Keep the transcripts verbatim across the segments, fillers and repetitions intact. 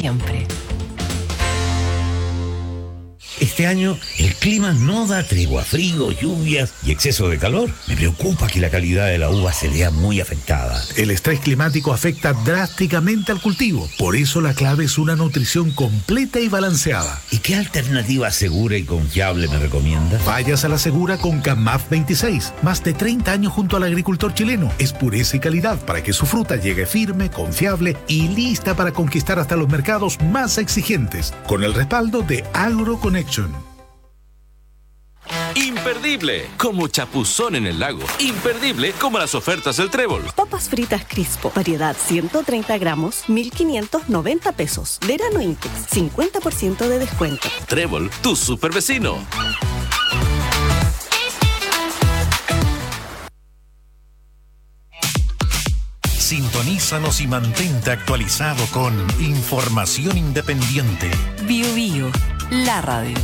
siempre. Este año el clima no da tregua, frío, lluvias y exceso de calor. Me preocupa que la calidad de la uva se vea muy afectada. El estrés climático afecta drásticamente al cultivo. Por eso la clave es una nutrición completa y balanceada. ¿Y qué alternativa segura y confiable me recomienda? Vayas a la segura con Camaf veintiséis. Más de treinta años junto al agricultor chileno. Es pureza y calidad para que su fruta llegue firme, confiable y lista para conquistar hasta los mercados más exigentes. Con el respaldo de AgroConnection. Imperdible, como chapuzón en el lago. Imperdible, como las ofertas del Trébol. Papas fritas Crispo, variedad ciento treinta gramos, mil quinientos noventa pesos. Verano Intex, cincuenta por ciento de descuento. Trébol, tu super vecino. Sintonízanos y mantente actualizado con información independiente. Bio Bio, la radio.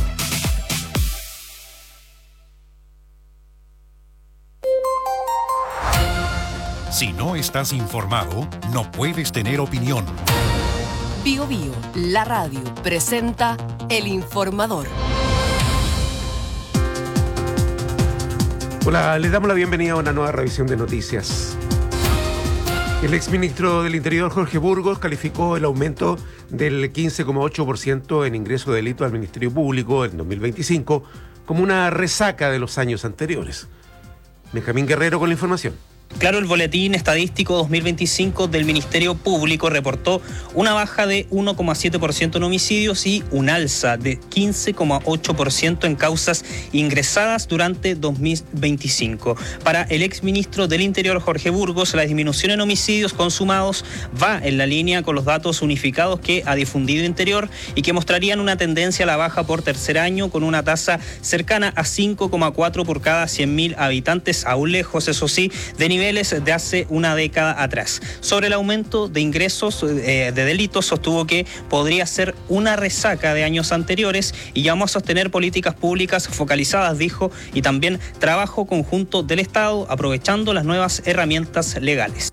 Si no estás informado, no puedes tener opinión. Bio Bio, la radio, presenta El Informador. Hola, les damos la bienvenida a una nueva revisión de noticias. El exministro del Interior, Jorge Burgos, calificó el aumento del quince coma ocho por ciento en ingreso de delito al Ministerio Público en dos mil veinticinco como una resaca de los años anteriores. Benjamín Guerrero con la información. Claro, el Boletín Estadístico dos mil veinticinco del Ministerio Público reportó una baja de uno coma siete por ciento en homicidios y un alza de quince coma ocho por ciento en causas ingresadas durante dos mil veinticinco. Para el exministro del Interior, Jorge Burgos, la disminución en homicidios consumados va en la línea con los datos unificados que ha difundido Interior y que mostrarían una tendencia a la baja por tercer año con una tasa cercana a cinco coma cuatro por cada cien mil habitantes, aún lejos, eso sí, de nivel niveles de hace una década atrás. Sobre el aumento de ingresos eh, de delitos, sostuvo que podría ser una resaca de años anteriores y llamó a sostener políticas públicas focalizadas, dijo, y también trabajo conjunto del Estado, aprovechando las nuevas herramientas legales.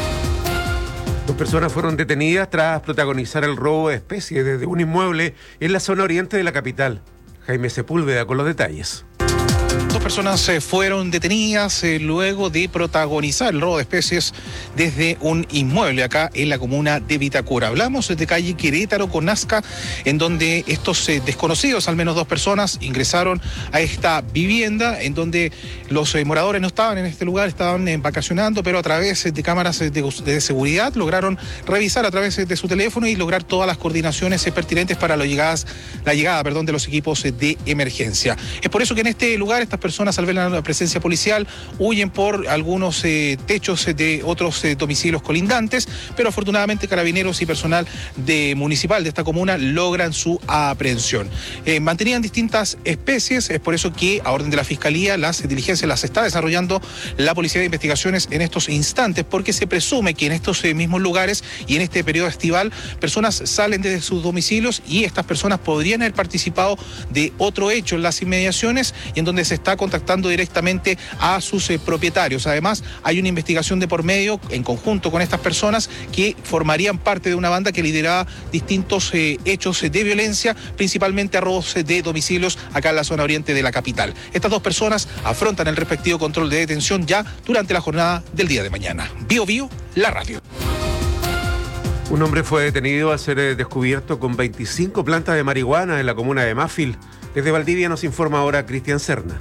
Dos personas fueron detenidas tras protagonizar el robo de especies desde un inmueble en la zona oriente de la capital. Jaime Sepúlveda con los detalles. Dos personas eh, fueron detenidas eh, luego de protagonizar el robo de especies desde un inmueble acá en la comuna de Vitacura. Hablamos de calle Querétaro con Nazca, en donde estos eh, desconocidos, al menos dos personas, ingresaron a esta vivienda, en donde los eh, moradores no estaban en este lugar, estaban eh, vacacionando, pero a través eh, de cámaras eh, de, de seguridad lograron revisar a través eh, de su teléfono y lograr todas las coordinaciones eh, pertinentes para la, llegadas, la llegada perdón, de los equipos eh, de emergencia. Es por eso que en este lugar estas personas, al ver la presencia policial, huyen por algunos eh, techos de otros eh, domicilios colindantes, pero afortunadamente carabineros y personal de municipal de esta comuna logran su aprehensión. Eh, mantenían distintas especies, es por eso que a orden de la Fiscalía las diligencias las está desarrollando la Policía de Investigaciones en estos instantes, porque se presume que en estos eh, mismos lugares y en este periodo estival, personas salen desde sus domicilios y estas personas podrían haber participado de otro hecho en las inmediaciones y en donde se está contactando directamente a sus eh, propietarios. Además, hay una investigación de por medio en conjunto con estas personas que formarían parte de una banda que lideraba distintos eh, hechos de violencia, principalmente a robos de domicilios acá en la zona oriente de la capital. Estas dos personas afrontan el respectivo control de detención ya durante la jornada del día de mañana. Bio Bio, la radio. Un hombre fue detenido al ser eh, descubierto con veinticinco plantas de marihuana en la comuna de Mafil. Desde Valdivia nos informa ahora Cristian Serna.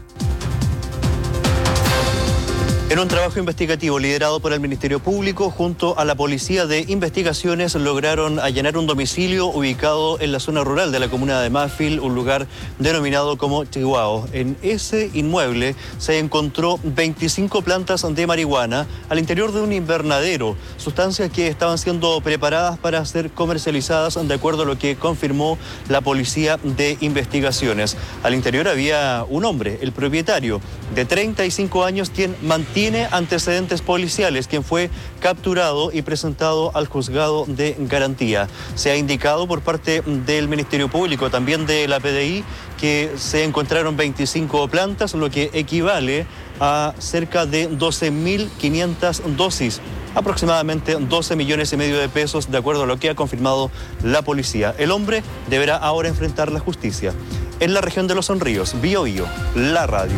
En un trabajo investigativo liderado por el Ministerio Público junto a la Policía de Investigaciones lograron allanar un domicilio ubicado en la zona rural de la comuna de Mafil, un lugar denominado como Chihuahua. En ese inmueble se encontró veinticinco plantas de marihuana al interior de un invernadero, sustancias que estaban siendo preparadas para ser comercializadas de acuerdo a lo que confirmó la Policía de Investigaciones. Al interior había un hombre, el propietario, de treinta y cinco años, quien mantiene tiene antecedentes policiales, quien fue capturado y presentado al juzgado de garantía. Se ha indicado por parte del Ministerio Público, también de la P D I, que se encontraron veinticinco plantas, lo que equivale a cerca de doce mil quinientas dosis, aproximadamente doce millones y medio de pesos, de acuerdo a lo que ha confirmado la policía. El hombre deberá ahora enfrentar la justicia. En la región de Los Sonríos, Bío Bío, la radio.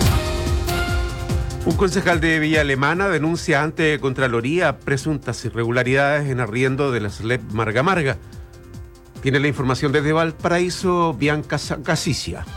Un concejal de Villa Alemana denuncia ante Contraloría presuntas irregularidades en arriendo de la S L E P Marga Marga. Tiene la información desde Valparaíso, Bianca Casicia.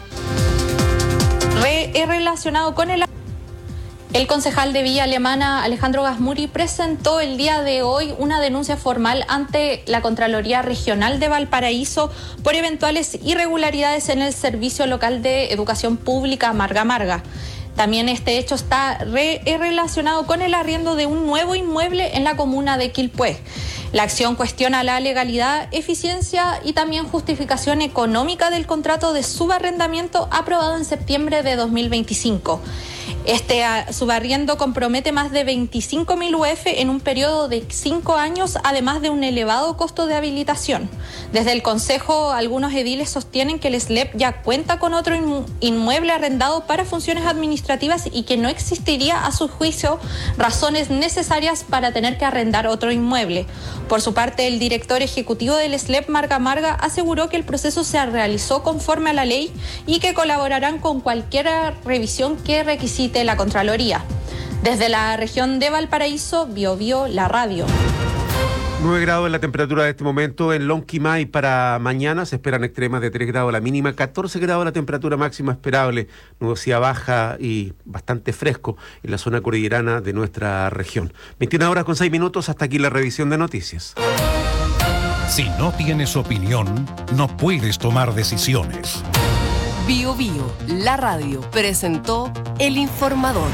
Re, es relacionado con el... El concejal de Villa Alemana, Alejandro Gasmuri, presentó el día de hoy una denuncia formal ante la Contraloría Regional de Valparaíso por eventuales irregularidades en el Servicio Local de Educación Pública Marga Marga. También este hecho está re, relacionado con el arriendo de un nuevo inmueble en la comuna de Quilpué. La acción cuestiona la legalidad, eficiencia y también justificación económica del contrato de subarrendamiento aprobado en septiembre de dos mil veinticinco. Este uh, subarriendo compromete más de veinticinco mil U F en un periodo de cinco años, además de un elevado costo de habilitación. Desde el Consejo, algunos ediles sostienen que el S L E P ya cuenta con otro in- inmueble arrendado para funciones administrativas y que no existiría, a su juicio, razones necesarias para tener que arrendar otro inmueble. Por su parte, el director ejecutivo del S L E P Marga Marga aseguró que el proceso se realizó conforme a la ley y que colaborarán con cualquier revisión que requisite la Contraloría. Desde la región de Valparaíso, Bío Bío, la radio. nueve grados en la temperatura de este momento en Lonquimay. Para mañana se esperan extremas de tres grados la mínima, catorce grados la temperatura máxima esperable, nubosidad baja y bastante fresco en la zona cordillerana de nuestra región. veintiuna horas con seis minutos, hasta aquí la revisión de noticias. Si no tienes opinión, no puedes tomar decisiones. Bío Bío, la radio, presentó El Informador.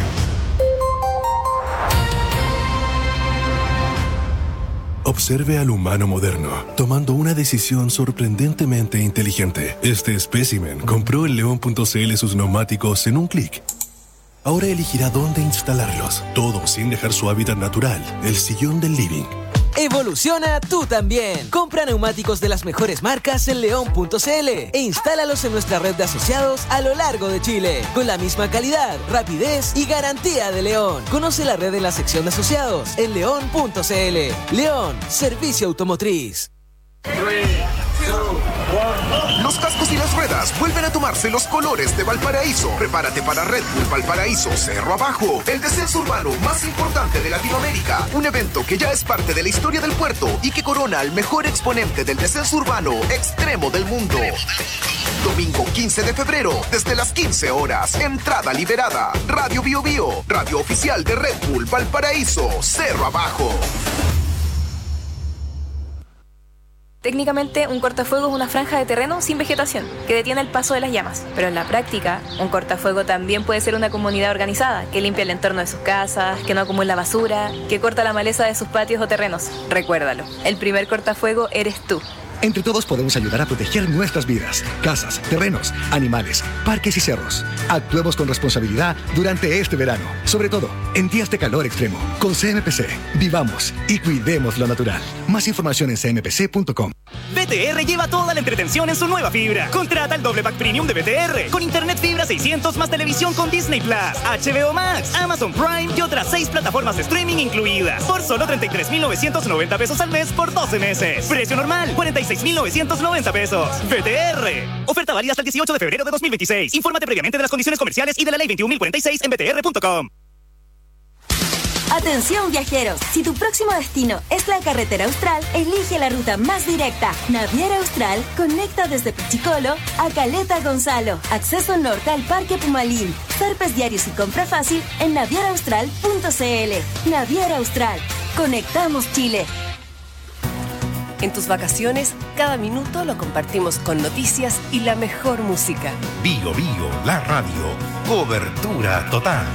Observe al humano moderno, tomando una decisión sorprendentemente inteligente. Este espécimen compró en león punto c l sus neumáticos en un clic. Ahora elegirá dónde instalarlos, todo sin dejar su hábitat natural, el sillón del living. Evoluciona tú también. Compra neumáticos de las mejores marcas en león punto c l e instálalos en nuestra red de asociados a lo largo de Chile, con la misma calidad, rapidez y garantía de León. Conoce la red en la sección de asociados en león punto c l. León, servicio automotriz. Los cascos y las ruedas vuelven a tomarse los colores de Valparaíso. Prepárate para Red Bull Valparaíso Cerro Abajo, el descenso urbano más importante de Latinoamérica. Un evento que ya es parte de la historia del puerto y que corona al mejor exponente del descenso urbano extremo del mundo. Domingo quince de febrero, desde las quince horas. Entrada liberada. Radio Bío Bío, radio oficial de Red Bull Valparaíso Cerro Abajo. Técnicamente, un cortafuego es una franja de terreno sin vegetación que detiene el paso de las llamas. Pero en la práctica, un cortafuego también puede ser una comunidad organizada que limpia el entorno de sus casas, que no acumula basura, que corta la maleza de sus patios o terrenos. Recuérdalo, el primer cortafuego eres tú. Entre todos podemos ayudar a proteger nuestras vidas, casas, terrenos, animales, parques y cerros. Actuemos con responsabilidad durante este verano, sobre todo en días de calor extremo. Con C M P C, vivamos y cuidemos lo natural. Más información en c m p c punto com. B T R lleva toda la entretención en su nueva fibra. Contrata el doble pack premium de B T R con internet fibra seiscientos más televisión con Disney Plus, H B O Max, Amazon Prime y otras seis plataformas de streaming incluidas por solo treinta y tres mil novecientos noventa pesos al mes por doce meses. Precio normal cuarenta y seis mil novecientos noventa pesos. B T R. Oferta válida hasta el dieciocho de febrero de dos mil veintiséis. Infórmate previamente de las condiciones comerciales y de la ley veintiún mil cuarenta y seis en b t r punto com. Atención viajeros, si tu próximo destino es la carretera austral, elige la ruta más directa. Naviera Austral conecta desde Pichicolo a Caleta Gonzalo. Acceso norte al Parque Pumalín. Zarpes diarios y compra fácil en naviera austral punto c l. Naviera Austral. Conectamos Chile. En tus vacaciones, cada minuto lo compartimos con noticias y la mejor música. Bío Bío, la radio. Cobertura total.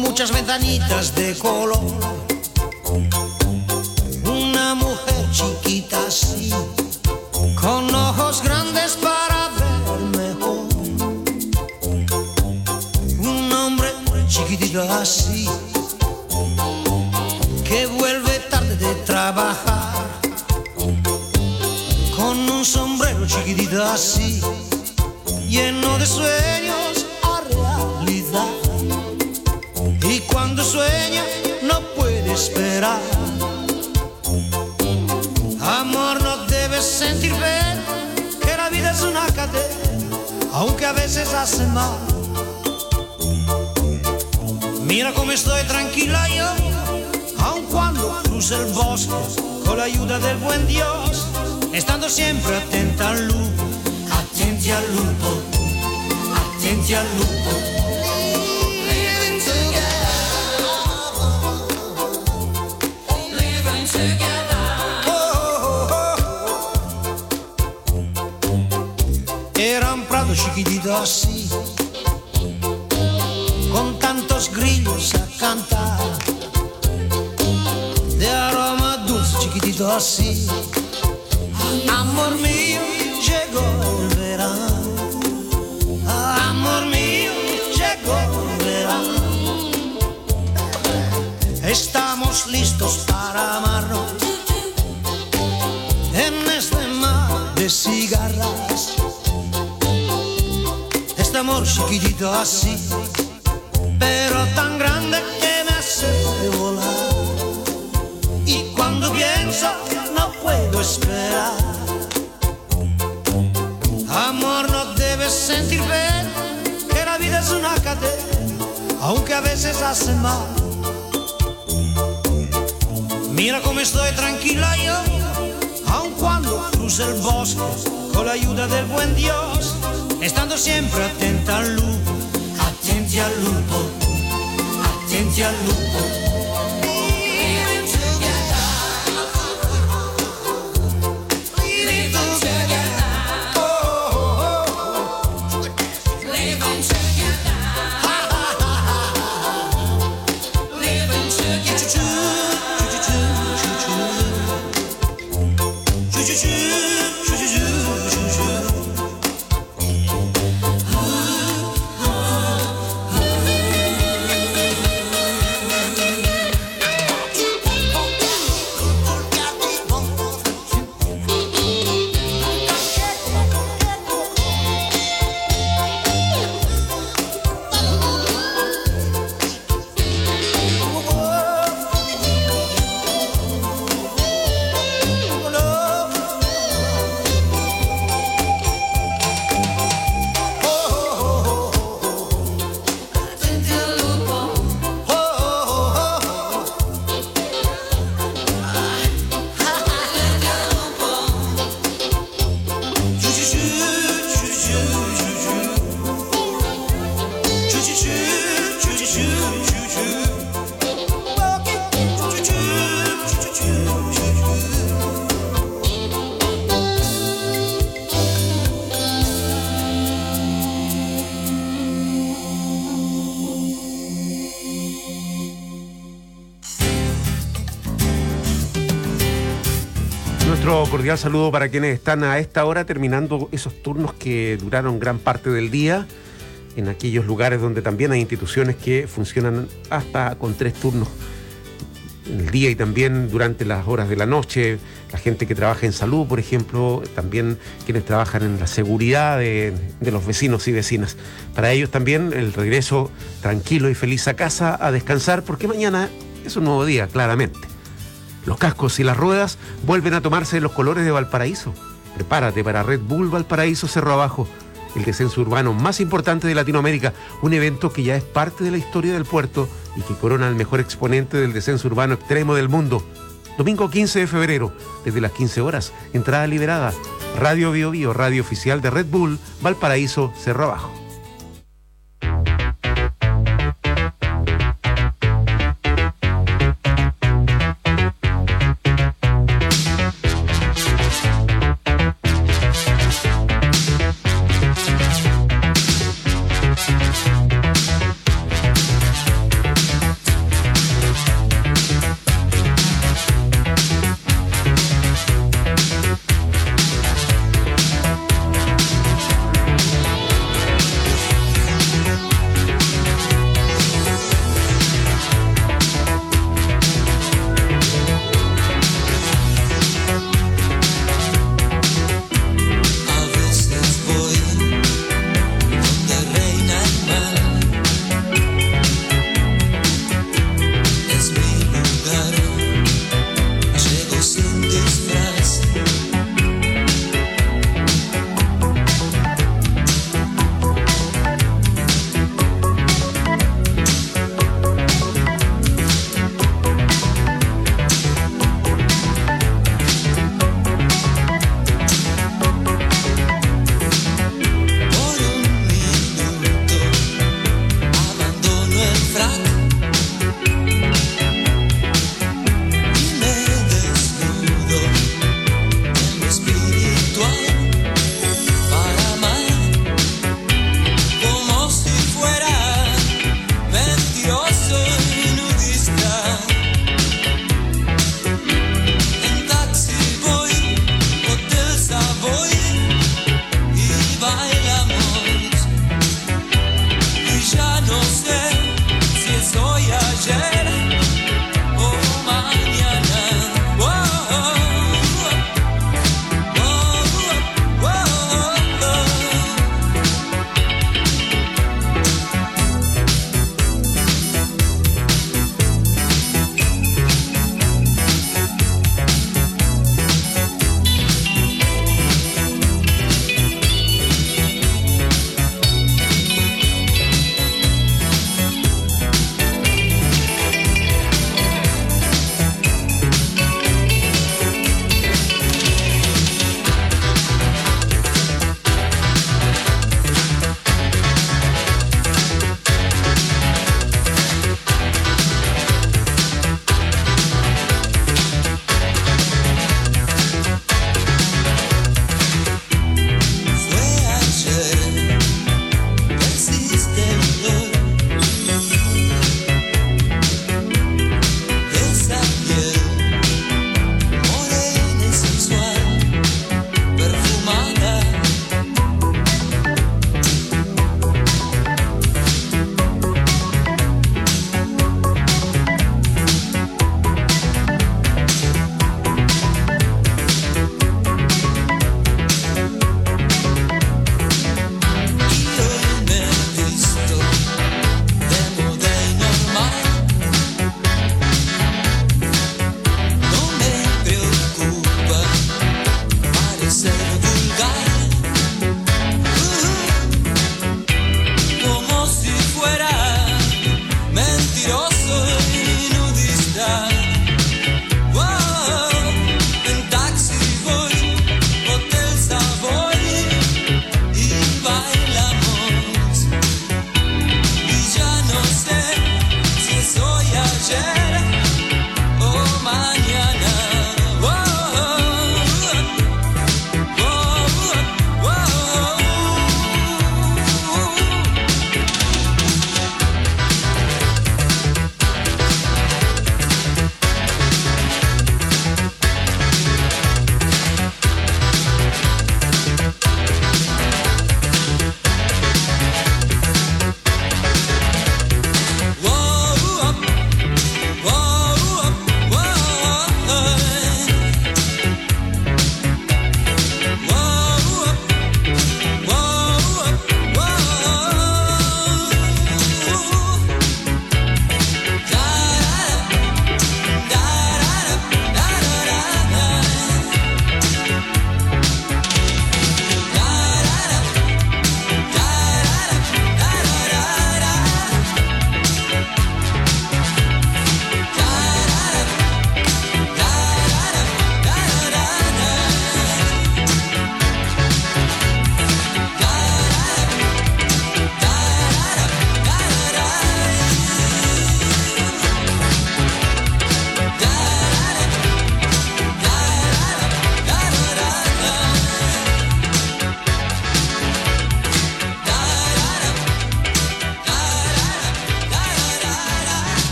muchas ventanitas de color. Una mujer chiquita así, con ojos grandes para ver mejor. Un hombre chiquitito así, que vuelve tarde de trabajar, con un sombrero chiquitito así, lleno de sueños a realidad. Y cuando sueña no puede esperar. Amor, no debes sentir pena, que la vida es una cadena, aunque a veces hace mal. Mira cómo estoy tranquila yo, aun cuando cruce el bosque, con la ayuda del buen Dios, estando siempre atenta al lupo, atenti al lupo, atenti al lupo. Era un prado chiquitito así, con tantos grillos a cantar, de aroma dulce chiquitito así. Amor mío, llegó el verano. Amor mío, llegó el verano. Estamos listos para amarnos en este mar de cigarras. Este amor chiquitito así, pero tan grande que me hace volar. Y cuando pienso no puedo esperar. Amor, no debes sentir pena, que la vida es una cadena, aunque a veces hace mal. Mira cómo estoy tranquila yo, aun cuando cruce el bosque, con la ayuda del buen Dios, estando siempre atenta al lupo, atenti al lupo, atenti al lupo. Nuestro cordial saludo para quienes están a esta hora terminando esos turnos que duraron gran parte del día, en aquellos lugares donde también hay instituciones que funcionan hasta con tres turnos en el día y también durante las horas de la noche. La gente que trabaja en salud, por ejemplo, también quienes trabajan en la seguridad de, de los vecinos y vecinas. Para ellos también el regreso tranquilo y feliz a casa a descansar, porque mañana es un nuevo día, claramente. Los cascos y las ruedas vuelven a tomarse los colores de Valparaíso. Prepárate para Red Bull Valparaíso Cerro Abajo, el descenso urbano más importante de Latinoamérica, un evento que ya es parte de la historia del puerto y que corona al mejor exponente del descenso urbano extremo del mundo. Domingo quince de febrero, desde las quince horas, entrada liberada. Radio Bio Bio, radio oficial de Red Bull Valparaíso Cerro Abajo.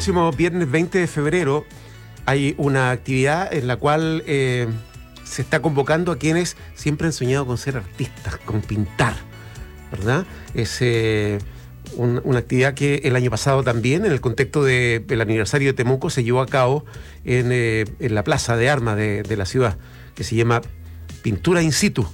próximo viernes veinte de febrero hay una actividad en la cual eh, se está convocando a quienes siempre han soñado con ser artistas, con pintar, ¿verdad? Es eh, un, una actividad que el año pasado también, en el contexto del de, aniversario de Temuco, se llevó a cabo en, eh, en la plaza de armas de, de la ciudad, que se llama Pintura in situ.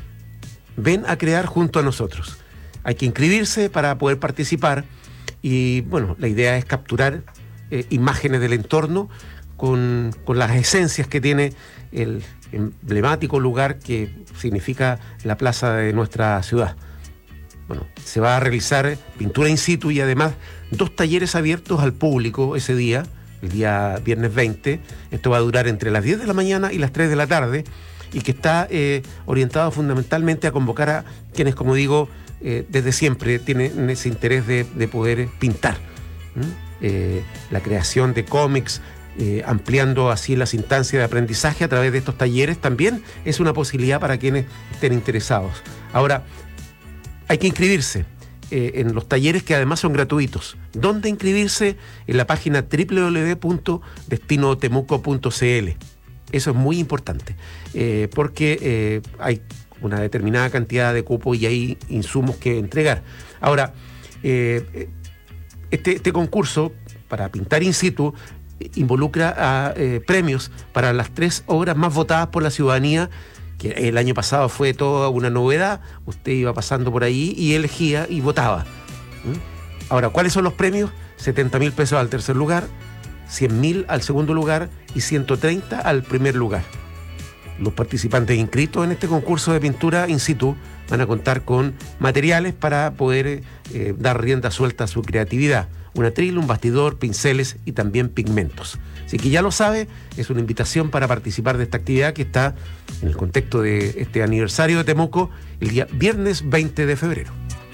Ven a crear junto a nosotros. Hay que inscribirse para poder participar y, bueno, la idea es capturar eh, imágenes del entorno con, con las esencias que tiene el emblemático lugar que significa la plaza de nuestra ciudad. Bueno, se va a realizar pintura in situ y además dos talleres abiertos al público ese día, el día viernes veinte. Esto va a durar entre las diez de la mañana y las tres de la tarde y que está eh, orientado fundamentalmente a convocar a quienes, como digo, eh, desde siempre tienen ese interés de, de poder pintar. ¿Mm? Eh, la creación de cómics, Eh, ampliando así las instancias de aprendizaje a través de estos talleres, también es una posibilidad para quienes estén interesados. Ahora, hay que inscribirse eh, en los talleres que además son gratuitos. ¿Dónde inscribirse? En la página doble u doble u doble u punto destino temuco punto c l. Eso es muy importante, eh, porque eh, hay una determinada cantidad de cupos y hay insumos que entregar. Ahora, eh, este, este concurso para pintar in situ involucra a eh, premios para las tres obras más votadas por la ciudadanía, que el año pasado fue toda una novedad. Usted iba pasando por ahí y elegía y votaba. ¿Mm? Ahora, ¿cuáles son los premios? setenta mil pesos al tercer lugar, cien mil al segundo lugar y ciento treinta al primer lugar. Los participantes inscritos en este concurso de pintura in situ van a contar con materiales para poder eh, dar rienda suelta a su creatividad. Un atril, un bastidor, pinceles y también pigmentos. Así que ya lo sabe, es una invitación para participar de esta actividad que está en el contexto de este aniversario de Temuco el día viernes veinte de febrero.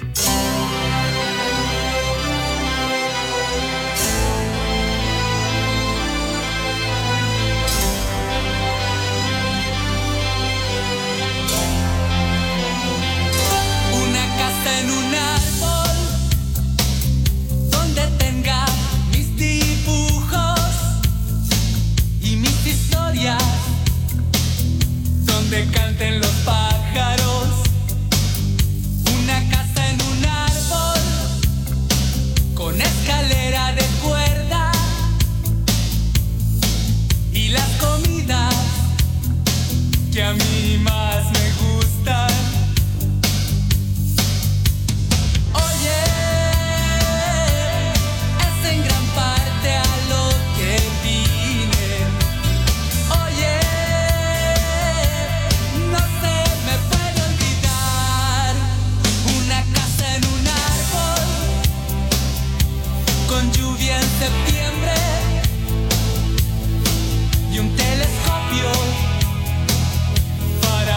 Donde canten los pájaros, una casa en un árbol, con escalera de cuerda, y las comidas que a mí más me gustan. Oye, es en gran parte a lo que vine. Oye, no se me puede olvidar una casa en un árbol, con lluvia en septiembre y un telescopio para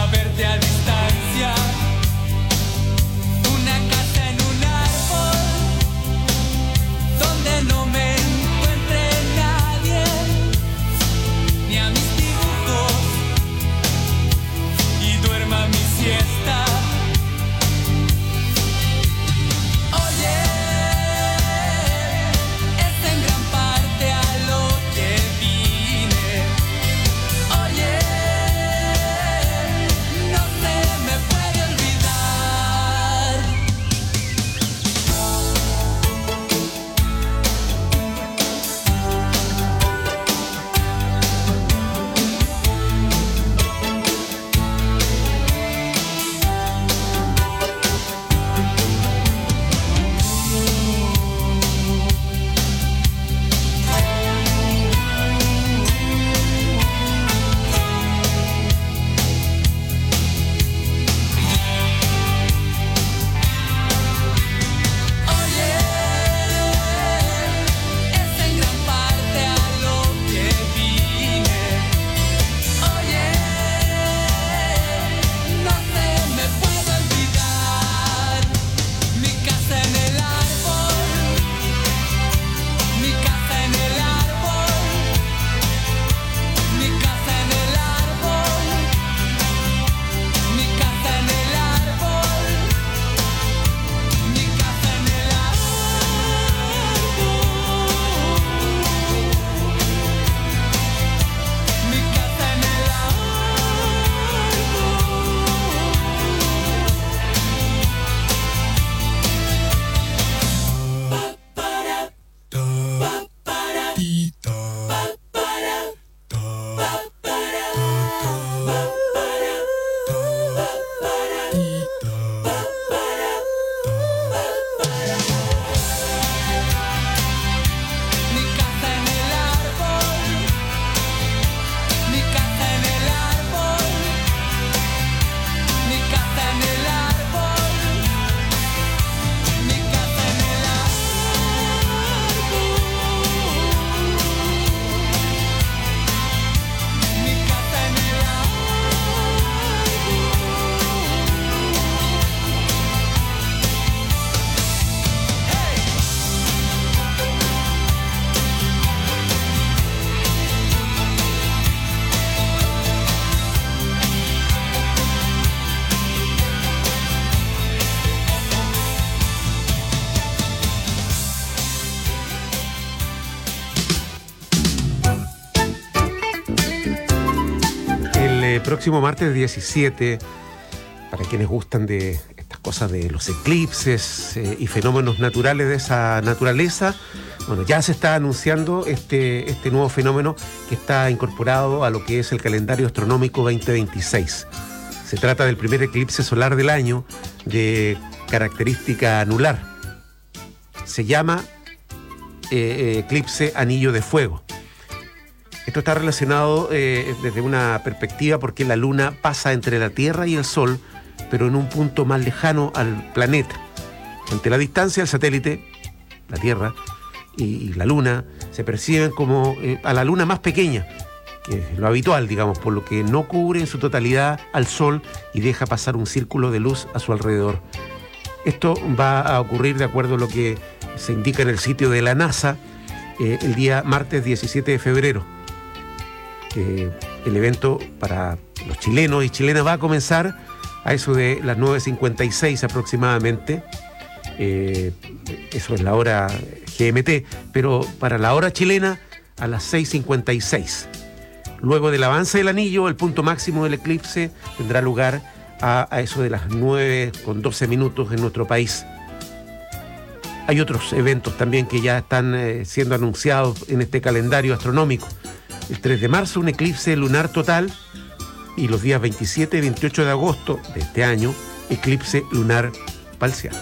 eh, próximo martes diecisiete, para quienes gustan de estas cosas de los eclipses eh, y fenómenos naturales de esa naturaleza, bueno, ya se está anunciando este, este nuevo fenómeno que está incorporado a lo que es el calendario astronómico veinte veintiséis. Se trata del primer eclipse solar del año de característica anular. Se llama eh, eclipse anillo de fuego. Esto está relacionado eh, desde una perspectiva porque la luna pasa entre la Tierra y el Sol, pero en un punto más lejano al planeta. Ante la distancia, el satélite, la Tierra y la luna se perciben como eh, a la luna más pequeña, que es lo habitual, digamos, por lo que no cubre en su totalidad al Sol y deja pasar un círculo de luz a su alrededor. Esto va a ocurrir de acuerdo a lo que se indica en el sitio de la NASA eh, el día martes diecisiete de febrero. Eh, el evento para los chilenos y chilenas va a comenzar a eso de las nueve cincuenta y seis aproximadamente. Eh, eso es la hora G M T, pero para la hora chilena a las seis cincuenta y seis. Luego del avance del anillo, el punto máximo del eclipse tendrá lugar a, a eso de las nueve con doce minutos en nuestro país. Hay otros eventos también que ya están eh, siendo anunciados en este calendario astronómico. El tres de marzo, un eclipse lunar total, y los días veintisiete y veintiocho de agosto de este año, eclipse lunar parcial.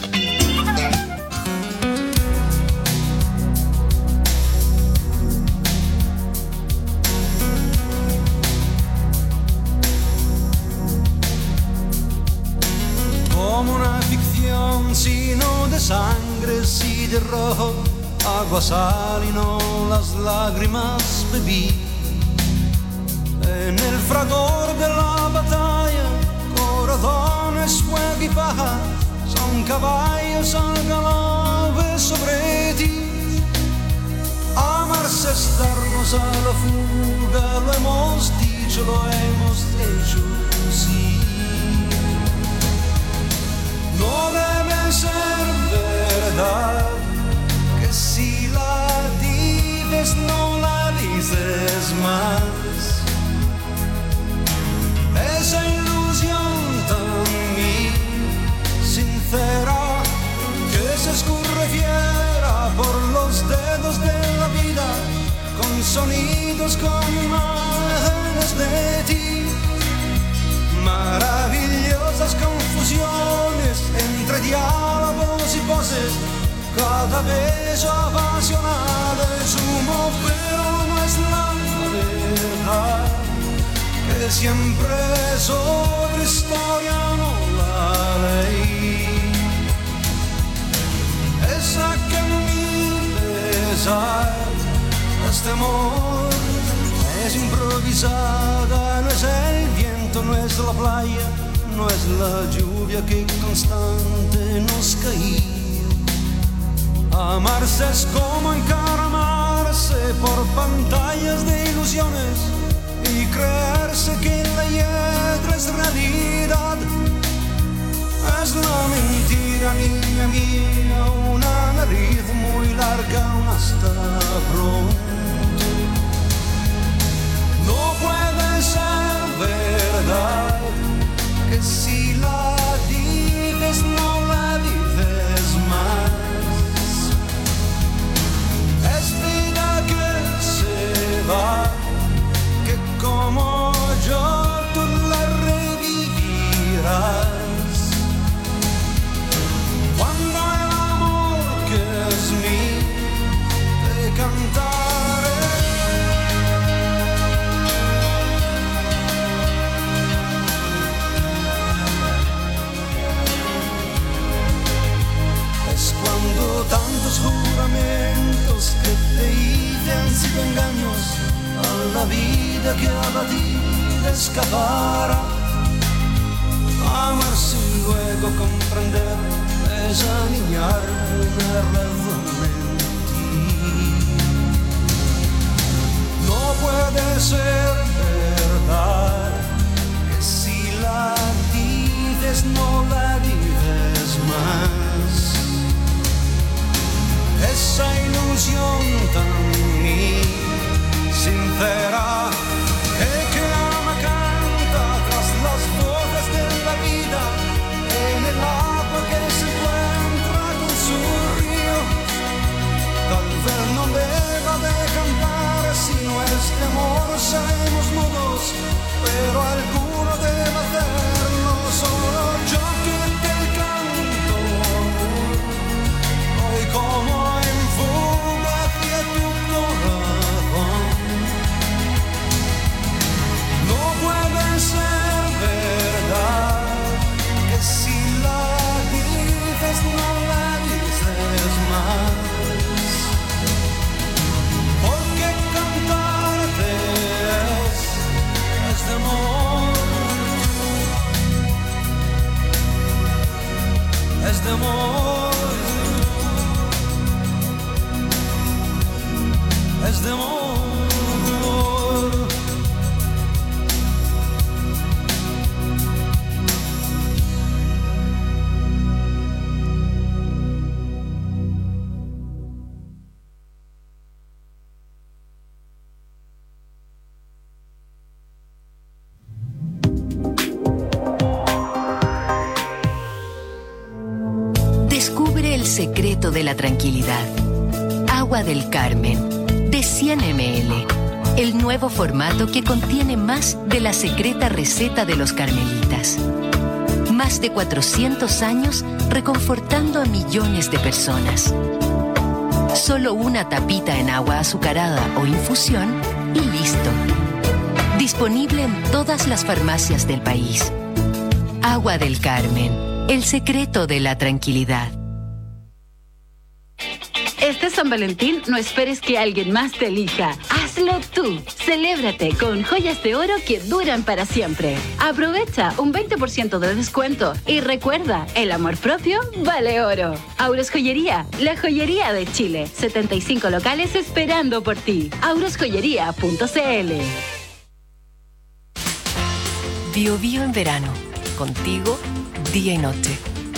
Como una ficción, sino de sangre, sí de rojo, agua, sal y no las lágrimas bebí. En el fragor de la batalla, corazones, fuego y paja, son caballos al galope sobre ti. Amarse es darnos a la fuga, lo hemos dicho, lo hemos hecho, sí. No debe ser verdad que si la dices no la dices más. Esa ilusión tan sincera que se escurre fiera por los dedos de la vida, con sonidos, con imágenes de ti. Maravillosas confusiones entre diálogos y voces, cada beso apasionado es humo, pero no es la verdad, que siempre es otra historia, no la ley. Esa que mi pesar, este amor es improvisada, no es el viento, no es la playa, no es la lluvia que constante nos caía. Amarse es como encaramarse por pantallas de ilusiones y creerse que la hiedra es realidad. Es la mentira, niña mía, una nariz muy larga, un hasta pronto. No puede ser verdad que si la dices no la dices más. Es vida que se va, que como yo tú la revivirás. Cuando el amor que es mío te cantaré. Es cuando tantos juramentos que te hice han sido engaños a la vida que a la vida escapara. Amarse y luego comprender es aniñar una razón en ti. No puede ser verdad que si la dices no la dices más. Esa ilusión tan sincera, e che ama seremos mudos, pero alguno debe hacerlo. Solo yo que te canto, hoy como en fuga hacia tu corazón. No puede ser verdad que si la dices no la dices más. Porque cantarte es, es de amor, es de amor, es de amor. Descubre el secreto de la tranquilidad. Agua del Carmen, de cien mililitros. El nuevo formato que contiene más de la secreta receta de los carmelitas. Más de cuatrocientos años reconfortando a millones de personas. Solo una tapita en agua azucarada o infusión y listo. Disponible en todas las farmacias del país. Agua del Carmen. El secreto de la tranquilidad. Este San Valentín no esperes que alguien más te elija. Hazlo tú. Celébrate con joyas de oro que duran para siempre. Aprovecha un veinte por ciento de descuento y recuerda, el amor propio vale oro. Auros Joyería, la joyería de Chile. setenta y cinco locales esperando por ti. auros joyería punto c l. Bio Bio en verano. Contigo día y noche.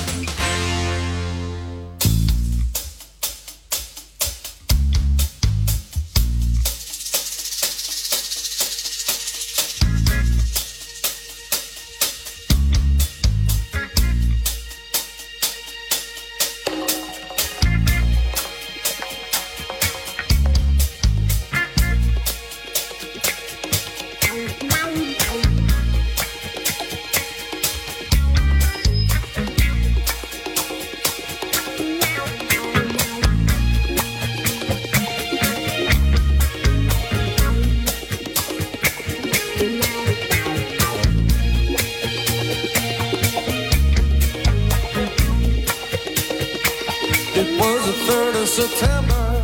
September,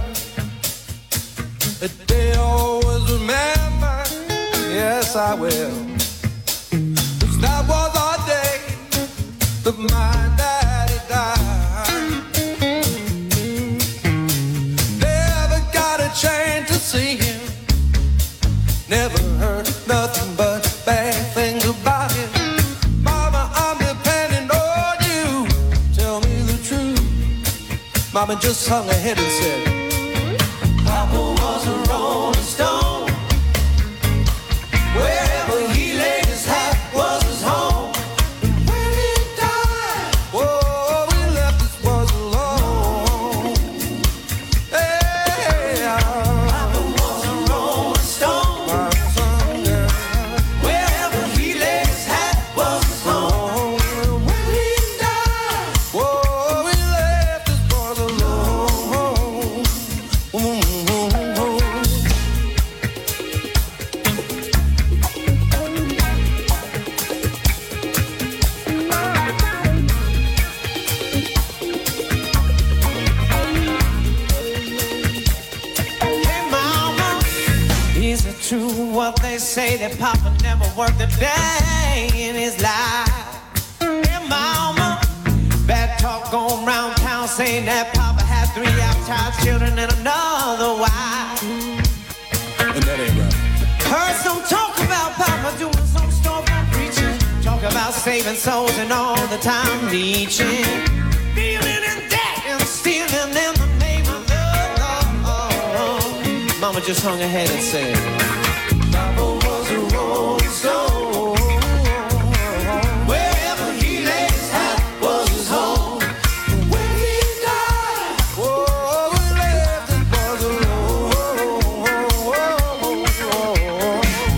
a day I always remember. Yes, I will. 'Cause that was our day that my daddy died. Never got a chance to see him. Never heard nothing but bad things about him. Mama, I'm depending on you. Tell me the truth. Mama just hung her head and said, Papa was a rolling stone. Wherever he laid his hat was his home. And when he died, whoa, we left this was alone. Hey, Papa was a rolling stone. My son, yeah. Wherever he laid his hat was his home. And when he died, whoa, we left this was alone. Hey, Mama, is it true what they say that Papa never worked a day in his life? Hey, Mama, bad talk going round town saying that Papa had three outside children and another wife. And that ain't right. Heard some talk about Papa doing some storefront preaching. Talk about saving souls and all the time reaching. Feeling in debt and stealing in the name of love. Mama just hung her head and said, Papa was a rolling stone. Wherever he laid his hat was his home. When he died, whoa, we left his was alone.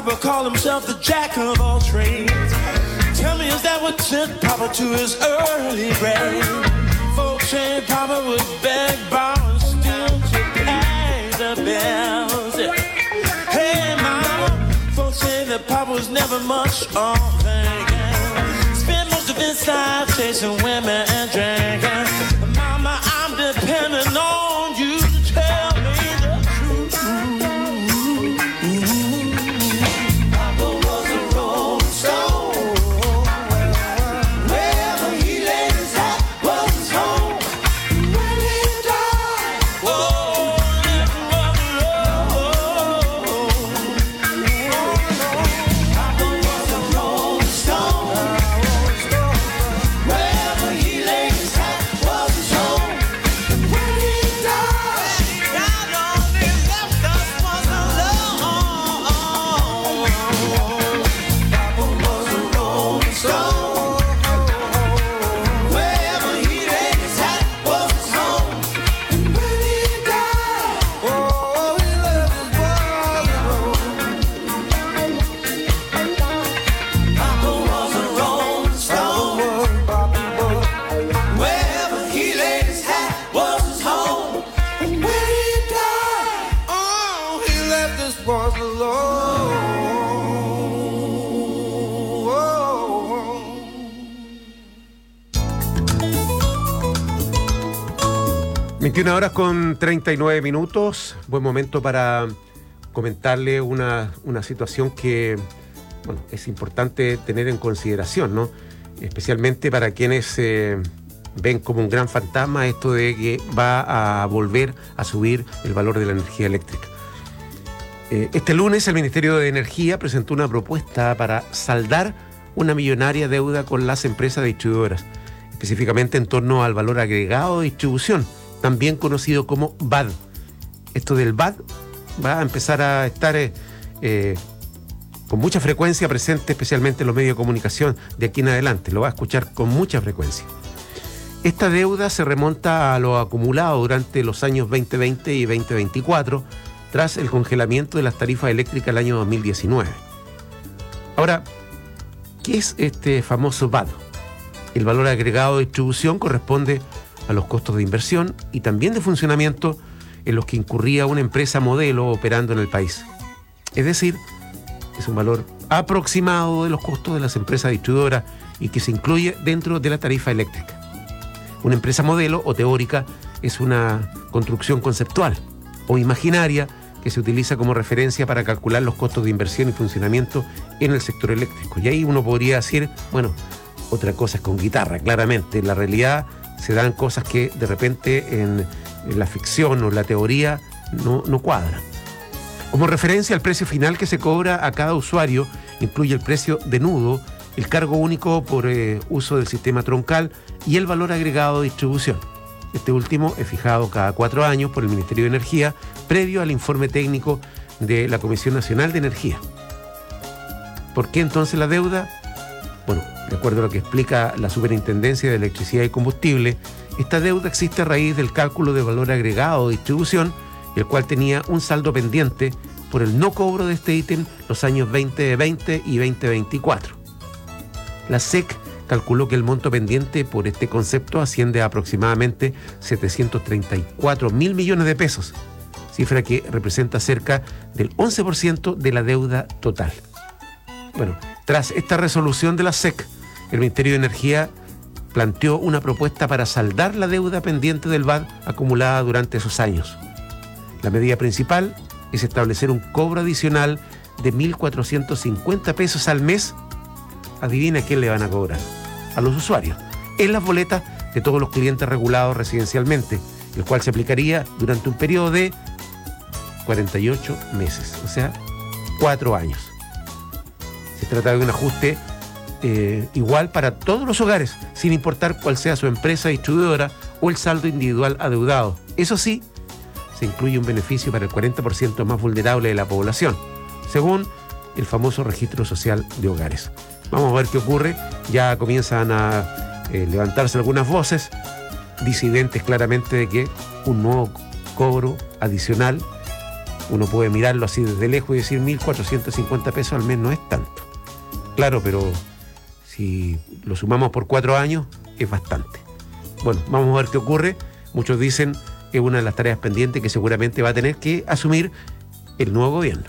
Papa called himself the jack of all trades. Tell me, is that what sent Papa to his early grave? Folks say Papa would beg, borrow, and steal to pay the bills. Hey, Mama, folks say that Papa was never much on thinking. Spent most of his life chasing women and drinking. Mama, I'm depending on you to tell me the truth. Papa was a rolling stone. Wherever he laid his hat was his home. When he died, oh, that was love. Papa was a rolling stone. Wherever he laid his hat was his home. When he died, God only left us was alone. Papa was a rolling stone. Wherever he laid his hat was his home. And when he died, oh, he left us was alone. Papa was a rolling stone. Wherever he laid his hat was his home. And when he died, oh, he left us was alone. veintiuna horas con treinta y nueve minutos. Buen momento para comentarle una, una situación que, bueno, es importante tener en consideración, ¿no? Especialmente para quienes eh, ven como un gran fantasma esto de que va a volver a subir el valor de la energía eléctrica. Eh, este lunes el Ministerio de Energía presentó una propuesta para saldar una millonaria deuda con las empresas distribuidoras, específicamente en torno al valor agregado de distribución, también conocido como V A D. Esto del V A D va a empezar a estar eh, eh, con mucha frecuencia presente, especialmente en los medios de comunicación de aquí en adelante. Lo va a escuchar con mucha frecuencia. Esta deuda se remonta a lo acumulado durante los años veinte veinte y veinte veinticuatro, tras el congelamiento de las tarifas eléctricas el año dos mil diecinueve. Ahora, ¿qué es este famoso V A D? El valor agregado de distribución corresponde a los costos de inversión y también de funcionamiento en los que incurría una empresa modelo operando en el país. Es decir, es un valor aproximado de los costos de las empresas distribuidoras y que se incluye dentro de la tarifa eléctrica. Una empresa modelo o teórica es una construcción conceptual o imaginaria que se utiliza como referencia para calcular los costos de inversión y funcionamiento en el sector eléctrico. Y ahí uno podría decir, bueno, otra cosa es con guitarra, claramente. En la realidad se dan cosas que de repente en, en la ficción o la teoría no, no cuadran. Como referencia, el precio final que se cobra a cada usuario incluye el precio de nudo, el cargo único por eh, uso del sistema troncal y el valor agregado de distribución. Este último es fijado cada cuatro años por el Ministerio de Energía, previo al informe técnico de la Comisión Nacional de Energía. ¿Por qué entonces la deuda? Bueno, de acuerdo a lo que explica la Superintendencia de Electricidad y Combustible, esta deuda existe a raíz del cálculo de valor agregado de distribución, el cual tenía un saldo pendiente por el no cobro de este ítem los años veinte veinte y veinte veinticuatro. La S E C calculó que el monto pendiente por este concepto asciende a aproximadamente setecientos treinta y cuatro mil millones de pesos, cifra que representa cerca del once por ciento de la deuda total. Bueno, tras esta resolución de la S E C, el Ministerio de Energía planteó una propuesta para saldar la deuda pendiente del V A D acumulada durante esos años. La medida principal es establecer un cobro adicional de mil cuatrocientos cincuenta pesos al mes. Adivina quién le van a cobrar. A los usuarios. En las boletas de todos los clientes regulados residencialmente, el cual se aplicaría durante un periodo de cuarenta y ocho meses, o sea, cuatro años. Se trata de un ajuste eh, igual para todos los hogares, sin importar cuál sea su empresa distribuidora o el saldo individual adeudado. Eso sí, se incluye un beneficio para el cuarenta por ciento más vulnerable de la población, según el famoso registro social de hogares. Vamos a ver qué ocurre. Ya comienzan a eh, levantarse algunas voces disidentes claramente de que un nuevo cobro adicional Uno puede mirarlo así desde lejos y decir mil cuatrocientos cincuenta pesos al mes no es tanto. Claro, pero si lo sumamos por cuatro años, es bastante. Bueno, vamos a ver qué ocurre. Muchos dicen que es una de las tareas pendientes que seguramente va a tener que asumir el nuevo gobierno.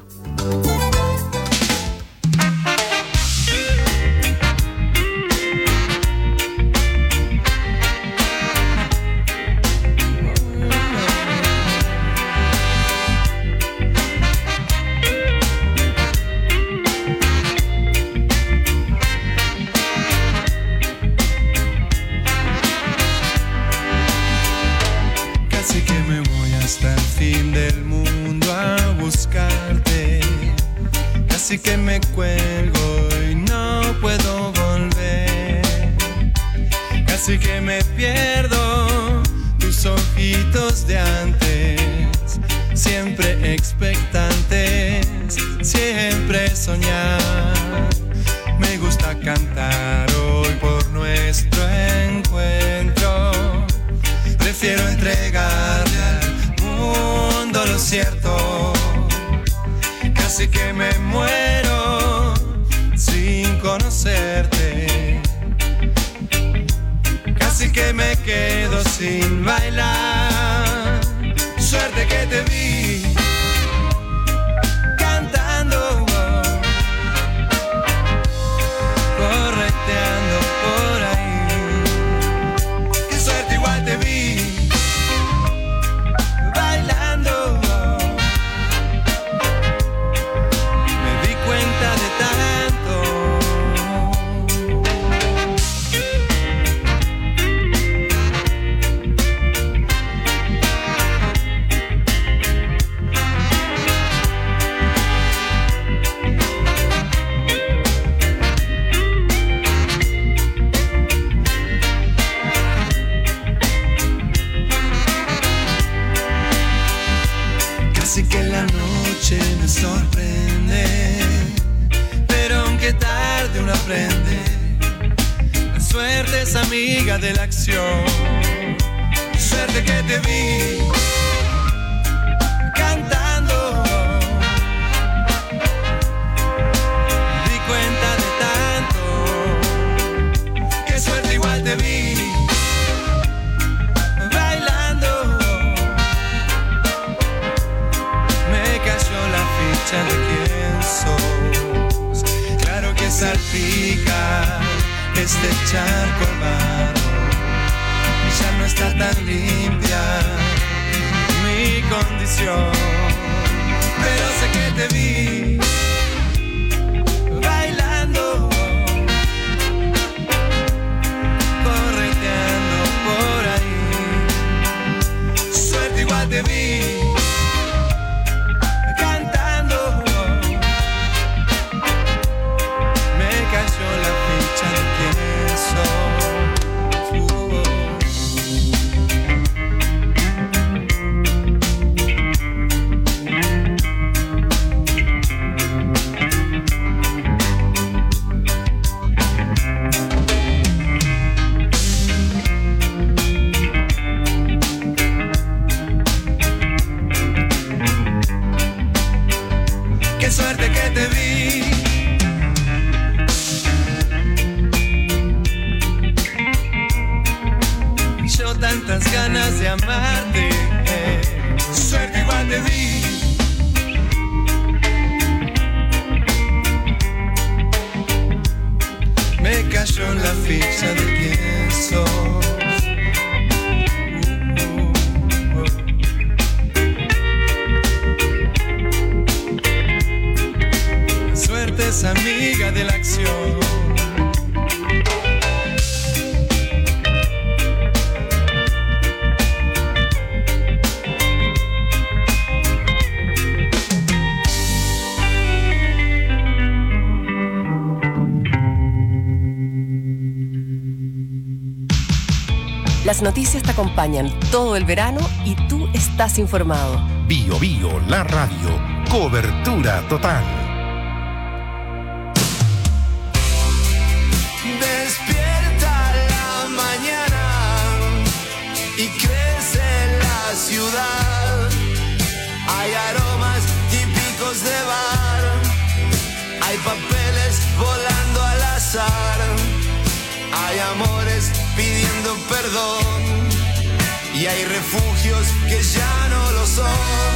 Así que me cuelgo y no puedo volver. Casi que me pierdo tus ojitos de antes, siempre expectantes, siempre soñar. Me gusta cantar hoy por nuestro encuentro. Prefiero entregarle al mundo lo cierto. Casi que me muero sin conocerte. Casi que me quedo sin bailar. Suerte que te vi cantando, correteando por ahí. Qué suerte, igual te vi bailando. Me sorprende, pero aunque tarde uno aprende. La suerte es amiga de la acción. Suerte que te vi cantando. Me di cuenta de tanto. Qué suerte, igual te vi bailando. Me cayó la ficha de quién sos. Claro que salpica este charco hermano. Ya no está tan limpia mi condición. Pero sé que te vi bailando, correteando por ahí. Suerte, igual te vi cantando. Me cayó la ficha de quién soy. Qué suerte que te vi. Yo tantas ganas de amarte. Suerte, igual te vi. Me cayó la ficha de quién sos. Es amiga de la acción. Las noticias te acompañan todo el verano y tú estás informado. Bio Bio, la radio. Cobertura total. Despierta la mañana y crece la ciudad. Hay aromas papeles volando al azar. Hay amores pidiendo perdón y hay refugios que ya no lo son.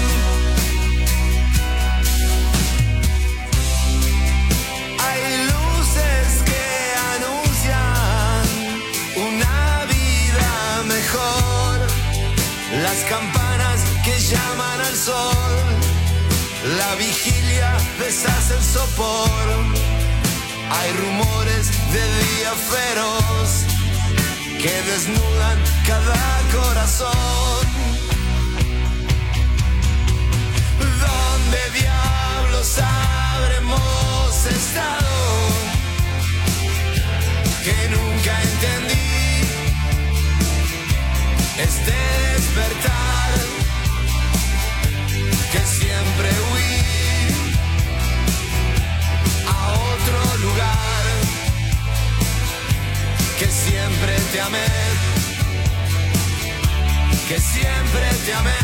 Hay luces que anuncian una vida mejor, las campanas que llaman al sol, la vigilia deshace el sopor. Hay rumores de día feroz que desnudan cada corazón. ¿Dónde diablos habremos estado? Que nunca entendí este despertar, que siempre huí a otro lugar, que siempre te amé, que siempre te amé.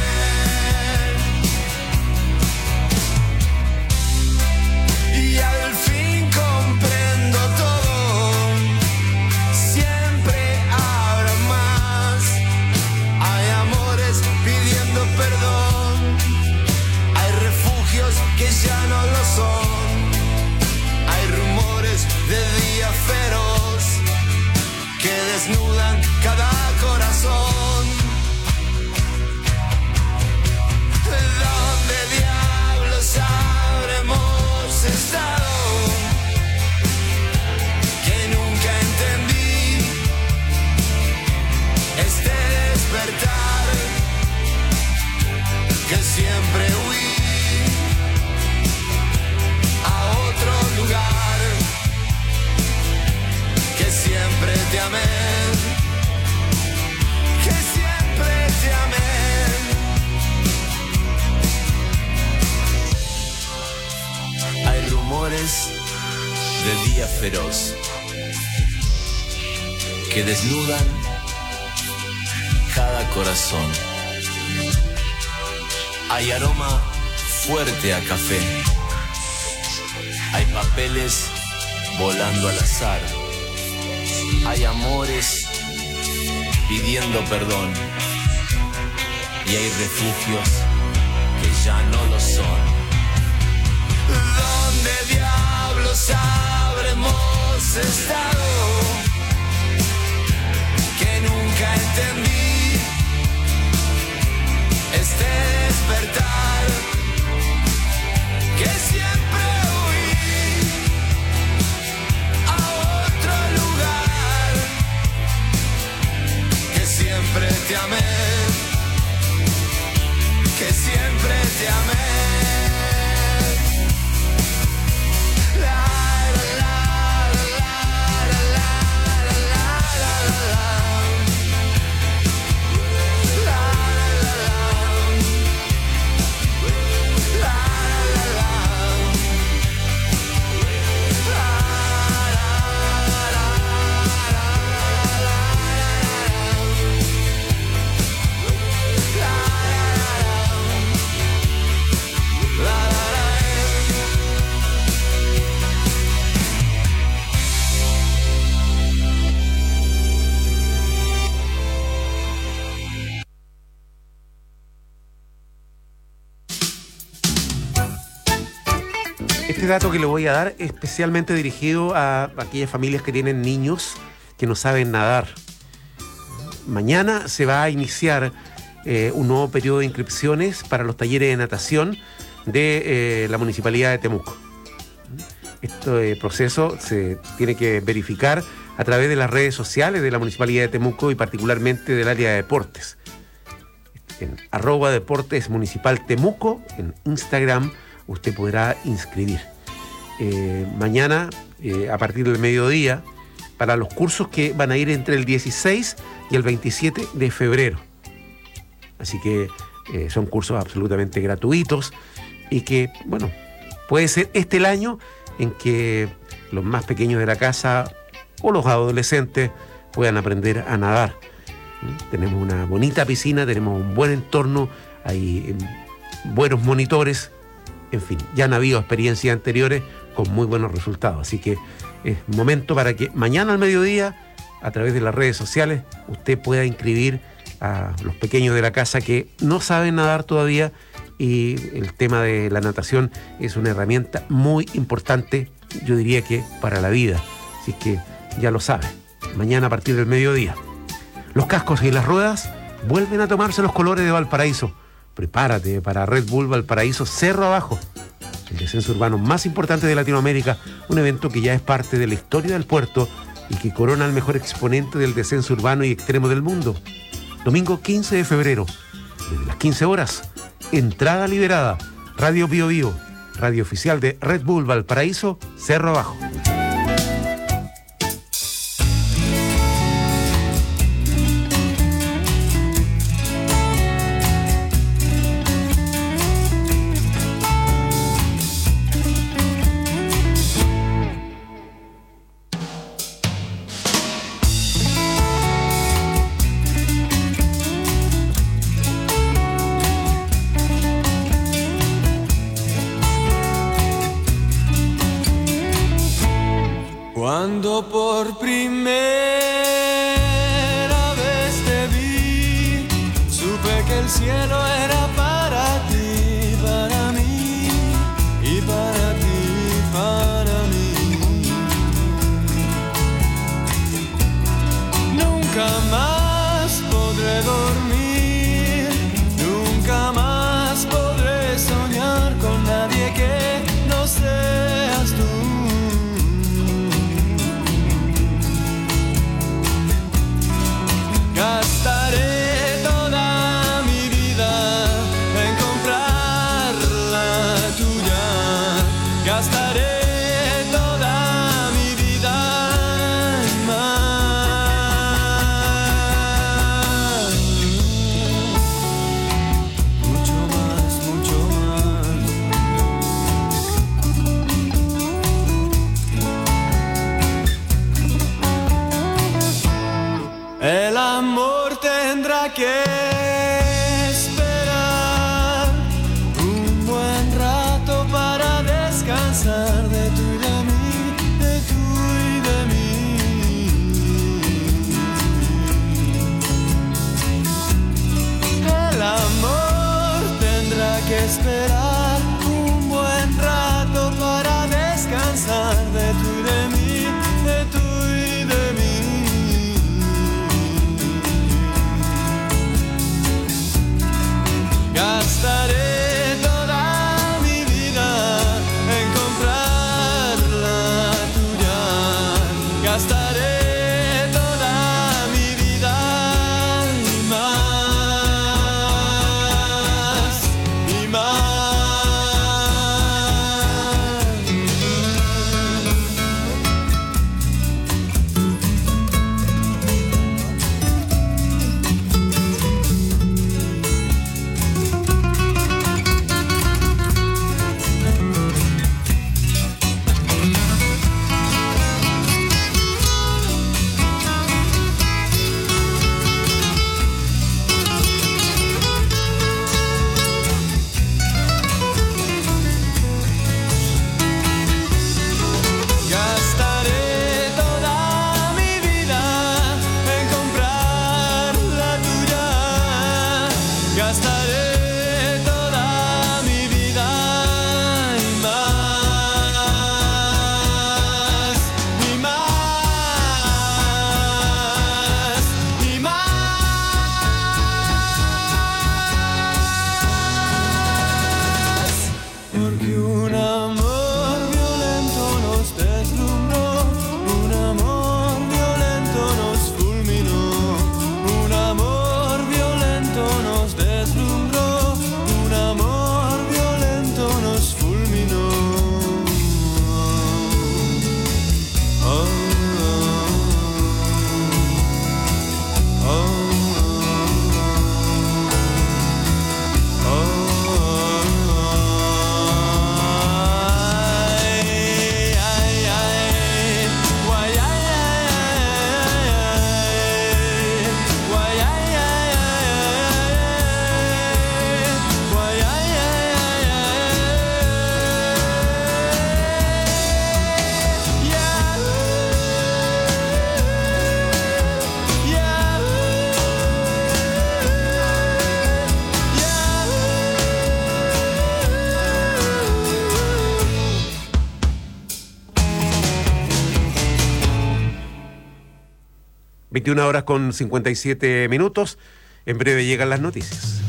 Y al fin comprendo todo, siempre habrá más. Hay amores pidiendo perdón, hay refugios que ya no lo son. Hay rumores de día feroz que desnudan cada corazón. ¿Dónde diablos habremos estado? Que nunca entendí este despertar, que siempre huí a otro lugar, que siempre te amé, que siempre te amé. Hay rumores de día feroz que desnudan cada corazón. Hay aroma fuerte a café, hay papeles volando al azar, hay amores pidiendo perdón y hay refugios que ya no lo son. ¿Dónde diablos habremos estado? Que nunca entendí este despertar, que siempre huí a otro lugar, que siempre te amé, que siempre te amé. Este dato que le voy a dar es especialmente dirigido a aquellas familias que tienen niños que no saben nadar. Mañana se va a iniciar eh, un nuevo periodo de inscripciones para los talleres de natación de eh, la Municipalidad de Temuco. Este eh, proceso se tiene que verificar a través de las redes sociales de la Municipalidad de Temuco y particularmente del área de deportes. En arroba deportes municipal Temuco, en Instagram, usted podrá inscribir. Eh, mañana, eh, a partir del mediodía, para los cursos que van a ir entre el dieciséis y el veintisiete de febrero. Así que eh, son cursos absolutamente gratuitos y que, bueno, puede ser este el año en que los más pequeños de la casa o los adolescentes puedan aprender a nadar. ¿Mm? Tenemos una bonita piscina, tenemos un buen entorno, hay eh, buenos monitores En fin, ya han habido experiencias anteriores con muy buenos resultados. Así que es momento para que mañana al mediodía, a través de las redes sociales, usted pueda inscribir a los pequeños de la casa que no saben nadar todavía, y el tema de la natación es una herramienta muy importante, yo diría que para la vida. Así que ya lo sabe, mañana a partir del mediodía. Los cascos y las ruedas vuelven a tomarse los colores de Valparaíso. Prepárate para Red Bull Valparaíso Cerro Abajo, el descenso urbano más importante de Latinoamérica, un evento que ya es parte de la historia del puerto y que corona al mejor exponente del descenso urbano y extremo del mundo. Domingo quince de febrero, desde las quince horas, entrada liberada. Radio Bio Bio, radio oficial de Red Bull Valparaíso Cerro Abajo. Cuando por primera vez te vi, supe que el cielo era para ti, para mí, y para ti, para mí. Nunca más podré dormir, nunca más podré soñar con nadie que no seas tú. Gastaré toda mi vida en comprar la tuya. Gastaré toda mi vida en más. Mucho más, mucho más. El amor tendrá que esperar un buen rato para descansar de tú y de mí, de tú y de mí. El amor tendrá que esperar un buen rato para descansar de tú y de mí, de tú y de mí. veintiuna horas con cincuenta y siete minutos. En breve llegan las noticias.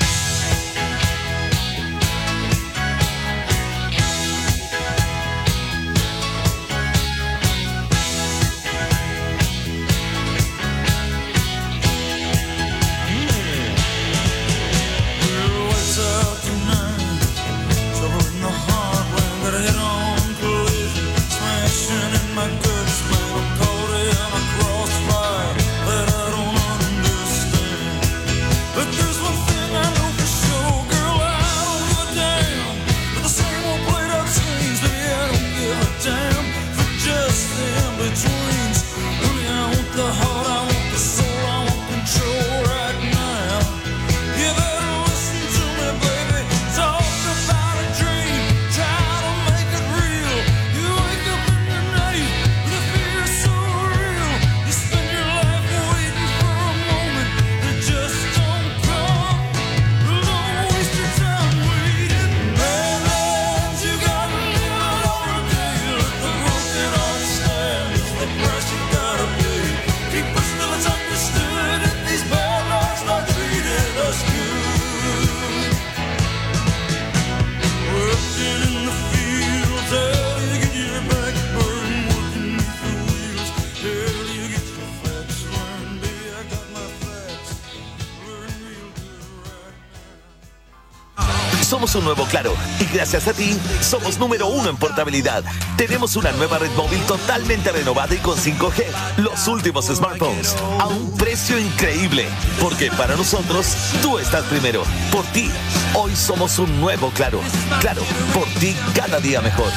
Somos un nuevo Claro y gracias a ti somos número uno en portabilidad. Tenemos una nueva red móvil totalmente renovada y con cinco G. Los últimos smartphones a un precio increíble. Porque para nosotros tú estás primero. Por ti, hoy somos un nuevo Claro. Claro, por ti cada día mejor.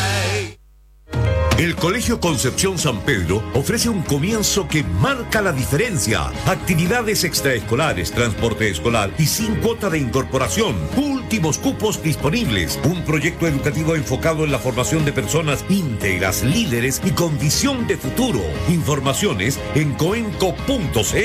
El Colegio Concepción San Pedro ofrece un comienzo que marca la diferencia. Actividades extraescolares, transporte escolar y sin cuota de incorporación. Últimos cupos disponibles. Un proyecto educativo enfocado en la formación de personas íntegras, líderes y con visión de futuro. Informaciones en coenco punto c l.